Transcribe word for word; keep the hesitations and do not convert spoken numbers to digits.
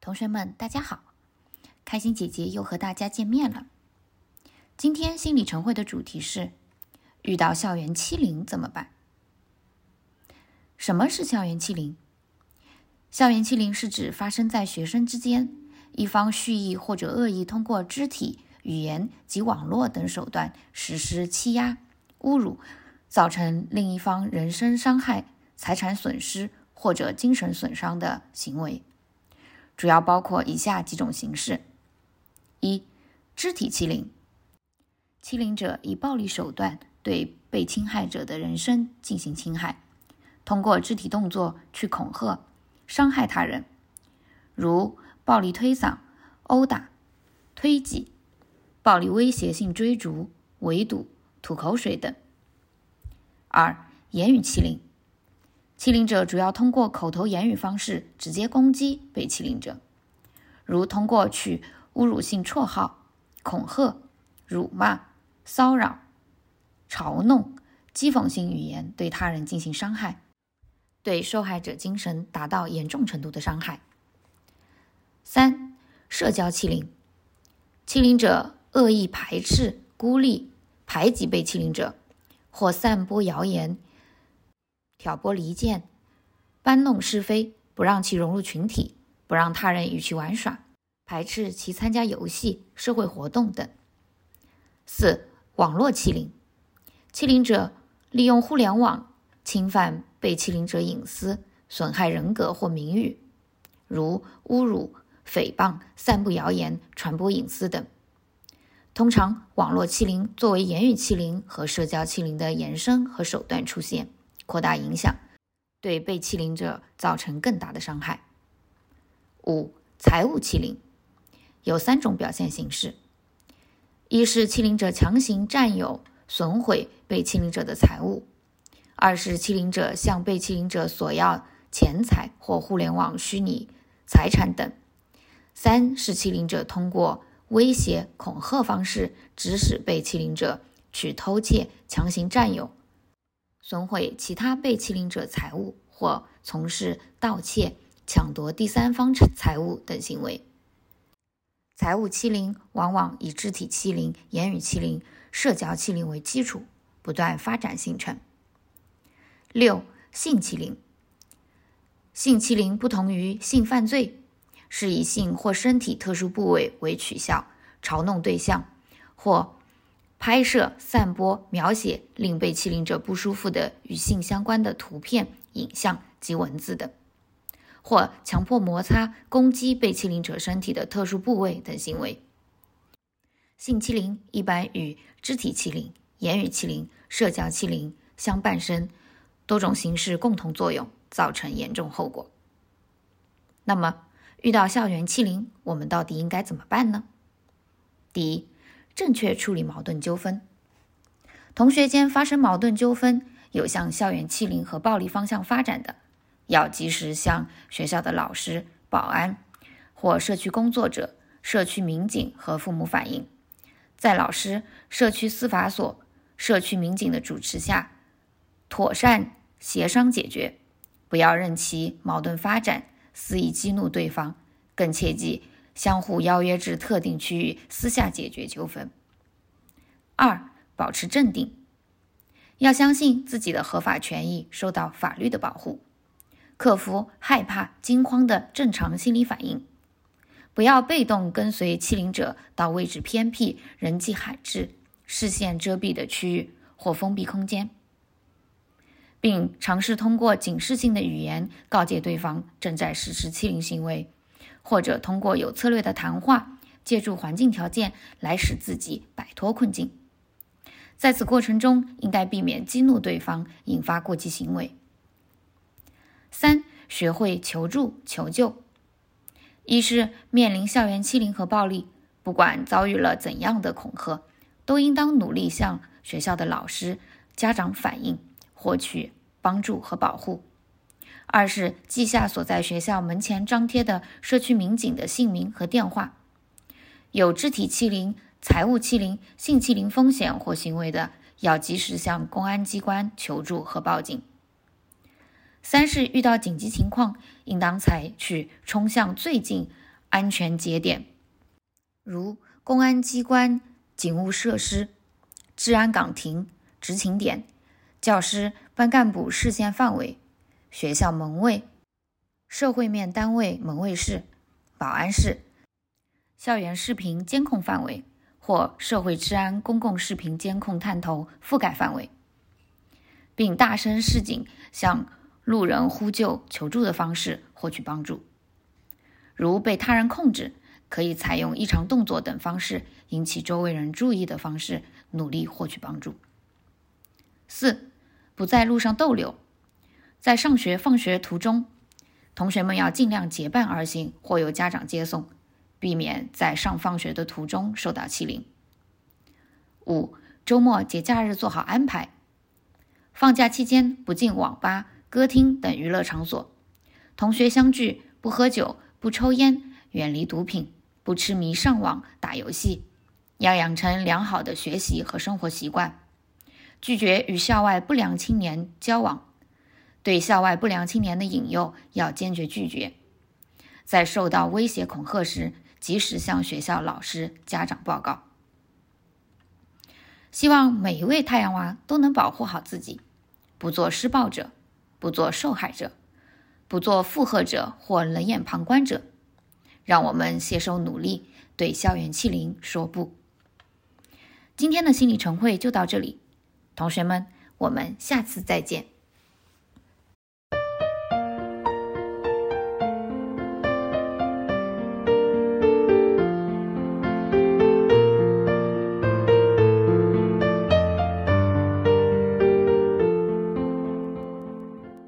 同学们，大家好，开心姐姐又和大家见面了。今天心理晨会的主题是遇到校园欺凌怎么办？什么是校园欺凌？校园欺凌是指发生在学生之间，一方蓄意或者恶意通过肢体、语言及网络等手段实施欺压、侮辱，造成另一方人身伤害、财产损失或者精神损伤的行为。主要包括以下几种形式：一、肢体欺凌。欺凌者以暴力手段对被侵害者的人身进行侵害，通过肢体动作去恐吓、伤害他人，如暴力推搡、殴打、推挤、暴力威胁性追逐、围堵、吐口水等。二、言语欺凌。欺凌者主要通过口头言语方式直接攻击被欺凌者，如通过取侮辱性绰号、恐吓、辱骂、骚扰、嘲弄、讥讽性语言对他人进行伤害，对受害者精神达到严重程度的伤害。三、社交欺凌。欺凌者恶意排斥、孤立、排挤被欺凌者，或散播谣言、挑拨离间、搬弄是非，不让其融入群体，不让他人与其玩耍，排斥其参加游戏、社会活动等。四、网络欺凌。欺凌者利用互联网侵犯被欺凌者隐私，损害人格或名誉，如侮辱、诽谤、散布谣言、传播隐私等。通常，网络欺凌作为言语欺凌和社交欺凌的延伸和手段出现，扩大影响，对被欺凌者造成更大的伤害。五、财务欺凌。有三种表现形式：一是欺凌者强行占有、损毁被欺凌者的财物；二是欺凌者向被欺凌者索要钱财或互联网虚拟财产等；三是欺凌者通过威胁、恐吓方式指使被欺凌者去偷窃、强行占有、损毁其他被欺凌者财物或从事盗窃、抢夺第三方财物等行为。财务欺凌往往以肢体欺凌、言语欺凌、社交欺凌为基础，不断发展形成。六、性欺凌。性欺凌不同于性犯罪，是以性或身体特殊部位为取笑、嘲弄对象，或拍摄、散播、描写令被欺凌者不舒服的与性相关的图片、影像及文字等，或强迫摩擦、攻击被欺凌者身体的特殊部位等行为。性欺凌一般与肢体欺凌、言语欺凌、社交欺凌相伴生，多种形式共同作用，造成严重后果。那么，遇到校园欺凌，我们到底应该怎么办呢？第一，正确处理矛盾纠纷。同学间发生矛盾纠纷，有向校园欺凌和暴力方向发展的，要及时向学校的老师、保安或社区工作者、社区民警和父母反映，在老师、社区司法所、社区民警的主持下，妥善协商解决，不要任其矛盾发展，肆意激怒对方，更切忌相互邀约至特定区域私下解决纠纷。二、保持镇定，要相信自己的合法权益受到法律的保护，克服害怕、惊慌的正常心理反应，不要被动跟随欺凌者到位置偏僻、人迹罕至、视线遮蔽的区域或封闭空间，并尝试通过警示性的语言告诫对方正在实施欺凌行为，或者通过有策略的谈话，借助环境条件来使自己摆脱困境。在此过程中，应该避免激怒对方，引发过激行为。三、学会求助求救。一是面临校园欺凌和暴力，不管遭遇了怎样的恐吓，都应当努力向学校的老师、家长反映，获取帮助和保护。二是记下所在学校门前张贴的社区民警的姓名和电话，有肢体欺凌、财务欺凌、性欺凌风险或行为的，要及时向公安机关求助和报警。三是遇到紧急情况，应当采取冲向最近安全节点，如公安机关、警务设施、治安岗亭、执勤点、教师、班干部视线范围、学校门卫、社会面单位门卫室、保安室、校园视频监控范围或社会治安公共视频监控探头覆盖范围，并大声示警，向路人呼救求助的方式获取帮助。如被他人控制，可以采用异常动作等方式引起周围人注意的方式努力获取帮助。四、不在路上逗留。在上学放学途中，同学们要尽量结伴而行或由家长接送，避免在上放学的途中受到欺凌。五、周末节假日做好安排。放假期间不进网吧、歌厅等娱乐场所，同学相聚不喝酒、不抽烟，远离毒品，不痴迷上网打游戏，要养成良好的学习和生活习惯，拒绝与校外不良青年交往，对校外不良青年的引诱要坚决拒绝，在受到威胁恐吓时，及时向学校老师、家长报告。希望每一位太阳娃都能保护好自己，不做施暴者，不做受害者，不做附和者或冷眼旁观者。让我们携手努力，对校园欺凌说不。今天的心理晨会就到这里，同学们，我们下次再见。